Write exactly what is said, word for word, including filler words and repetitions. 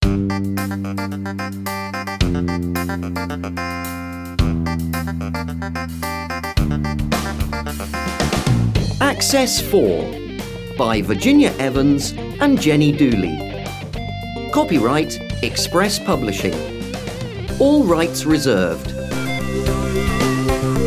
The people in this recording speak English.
Access four by Virginia Evans and Jenny Dooley. Copyright Express Publishing. All rights reserved.